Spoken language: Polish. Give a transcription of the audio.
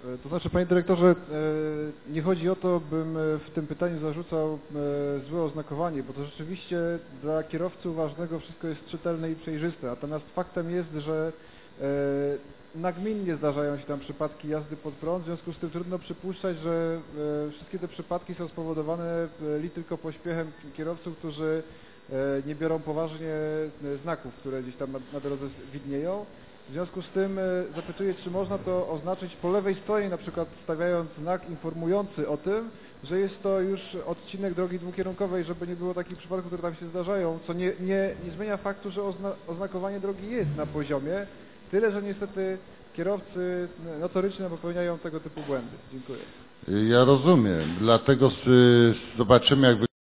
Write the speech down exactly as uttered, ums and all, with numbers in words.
To znaczy, panie dyrektorze, nie chodzi o to, bym w tym pytaniu zarzucał złe oznakowanie, bo to rzeczywiście dla kierowcy uważnego wszystko jest czytelne i przejrzyste. Natomiast faktem jest, że nagminnie zdarzają się tam przypadki jazdy pod prąd, w związku z tym trudno przypuszczać, że wszystkie te przypadki są spowodowane li tylko pośpiechem kierowców, którzy nie biorą poważnie znaków, które gdzieś tam na, na drodze widnieją. W związku z tym zapytuję, czy można to oznaczyć po lewej stronie, na przykład stawiając znak informujący o tym, że jest to już odcinek drogi dwukierunkowej, żeby nie było takich przypadków, które tam się zdarzają, co nie, nie, nie zmienia faktu, że ozna oznakowanie drogi jest na poziomie, tyle, że niestety kierowcy notorycznie popełniają tego typu błędy. Dziękuję. Ja rozumiem, dlatego zobaczymy, jak